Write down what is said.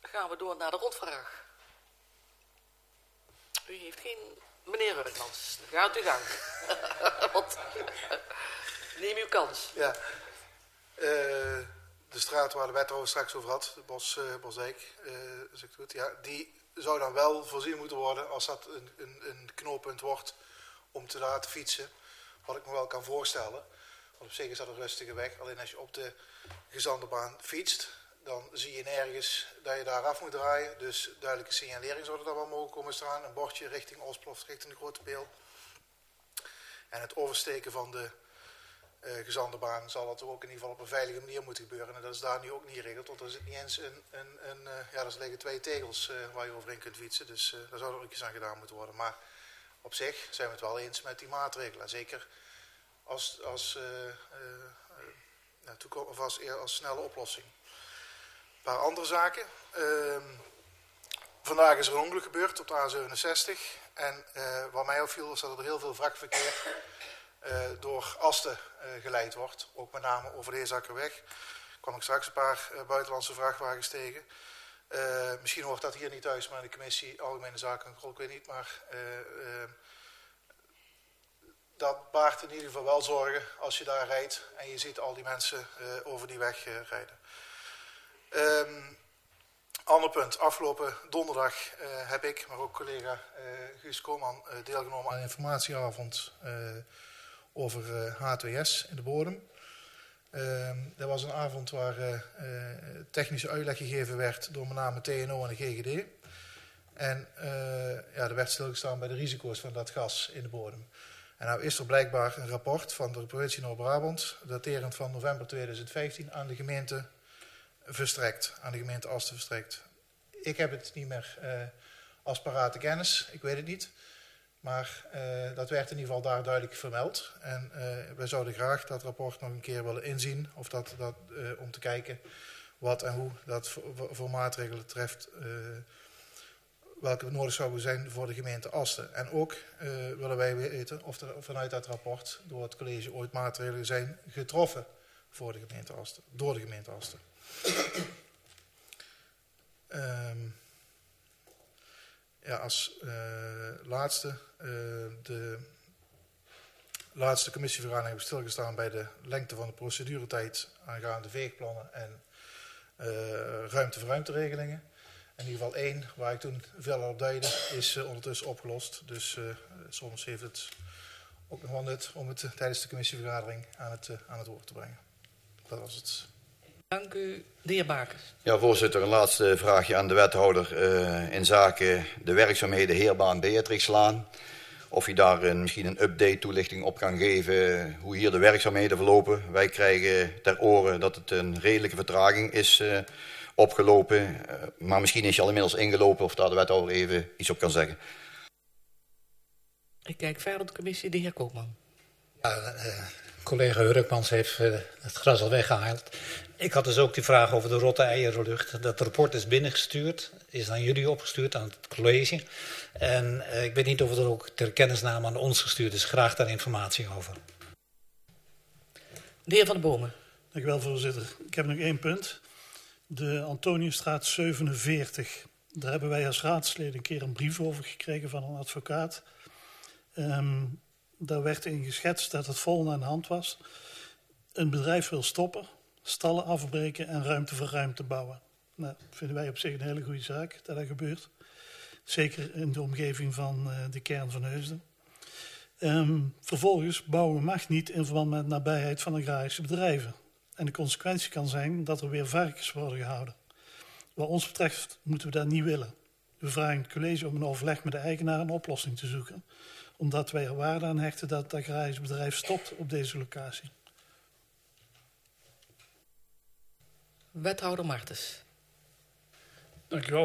gaan we door naar de rondvraag. U heeft geen... Meneer Hurkmans, gaat u gang. Neem uw kans. Ja. De straat waar de wethouder straks over had, de Bosdijk, als ik het goed, ja, die zou dan wel voorzien moeten worden als dat een knooppunt wordt om te laten fietsen. Wat ik me wel kan voorstellen. Want op zich is dat een rustige weg. Alleen als je op de Gezanderbaan fietst, dan zie je nergens dat je daar af moet draaien. Dus duidelijke signalering zou er dan wel mogen komen staan. Een bordje richting Oostplof, richting de Grote Peel. En het oversteken van de Gezanderbaan zal dat ook in ieder geval op een veilige manier moeten gebeuren. En dat is daar nu ook niet geregeld, want er zit niet eens er liggen 2 tegels waar je overheen kunt fietsen. Dus daar zou er ook iets aan gedaan moeten worden. Maar op zich zijn we het wel eens met die maatregelen. Zeker als snelle oplossing. Een paar andere zaken. Vandaag is er een ongeluk gebeurd op de A67. En wat mij opviel is dat er heel veel vrachtverkeer door Asten geleid wordt. Ook met name over de Heerzakkerweg. Kwam ik straks een paar buitenlandse vrachtwagens tegen. Misschien hoort dat hier niet thuis, maar in de commissie Algemene Zaken en Controle, ik weet niet. Maar dat baart in ieder geval wel zorgen als je daar rijdt en je ziet al die mensen over die weg rijden. Ander punt. Afgelopen donderdag heb ik, maar ook collega Guus Koolman, deelgenomen aan een informatieavond over H2S in de bodem. Dat was een avond waar technische uitleg gegeven werd door met name TNO en de GGD. En er werd stilgestaan bij de risico's van dat gas in de bodem. En nou is er blijkbaar een rapport van de provincie Noord-Brabant, daterend van november 2015, aan de gemeente verstrekt, aan de gemeente Asten verstrekt. Ik heb het niet meer als parate kennis, ik weet het niet. Maar dat werd in ieder geval daar duidelijk vermeld. En wij zouden graag dat rapport nog een keer willen inzien. Of om te kijken wat en hoe dat voor maatregelen treft. Welke nodig zouden zijn voor de gemeente Asten. En ook willen wij weten of er vanuit dat rapport door het college ooit maatregelen zijn getroffen voor de gemeente Asten. Door de gemeente Asten. Als laatste, de laatste commissievergadering hebben we stilgestaan bij de lengte van de proceduretijd aangaande veegplannen en ruimte-voor-ruimte-regelingen. In ieder geval 1, waar ik toen veel op duidde, is ondertussen opgelost. Dus soms heeft het ook nog wel nut om het tijdens de commissievergadering aan het woord te brengen. Dat was het. Dank u, de heer Bakers. Ja, voorzitter, een laatste vraagje aan de wethouder in zaken de werkzaamheden Heerbaan Beatrixlaan. Of je daar misschien een update toelichting op kan geven hoe hier de werkzaamheden verlopen. Wij krijgen ter oren dat het een redelijke vertraging is opgelopen. Maar misschien is je al inmiddels ingelopen of daar de wethouder even iets op kan zeggen. Ik kijk verder op de commissie, de heer Koopman. Collega Hurkmans heeft het gras al weggehaald. Ik had dus ook die vraag over de rotte eierlucht. Dat rapport is binnengestuurd, is aan jullie opgestuurd, aan het college. En ik weet niet of het er ook ter kennisname aan ons gestuurd is. Graag daar informatie over. De heer Van der Bomen. Dank u wel, voorzitter. Ik heb nog 1 punt. De Antoniusstraat 47. Daar hebben wij als raadsleden een keer een brief over gekregen van een advocaat. Daar werd in geschetst dat het volgende aan de hand was. Een bedrijf wil stoppen, stallen afbreken en ruimte voor ruimte bouwen. Nou, dat vinden wij op zich een hele goede zaak dat gebeurt. Zeker in de omgeving van de kern van Heusden. Vervolgens, bouwen mag niet in verband met de nabijheid van agrarische bedrijven. En de consequentie kan zijn dat er weer varkens worden gehouden. Wat ons betreft moeten we dat niet willen. We vragen het college om een overleg met de eigenaar een oplossing te zoeken. Omdat wij er waarde aan hechten dat het agrarisch bedrijf stopt op deze locatie. Wethouder Martens. Dank u wel.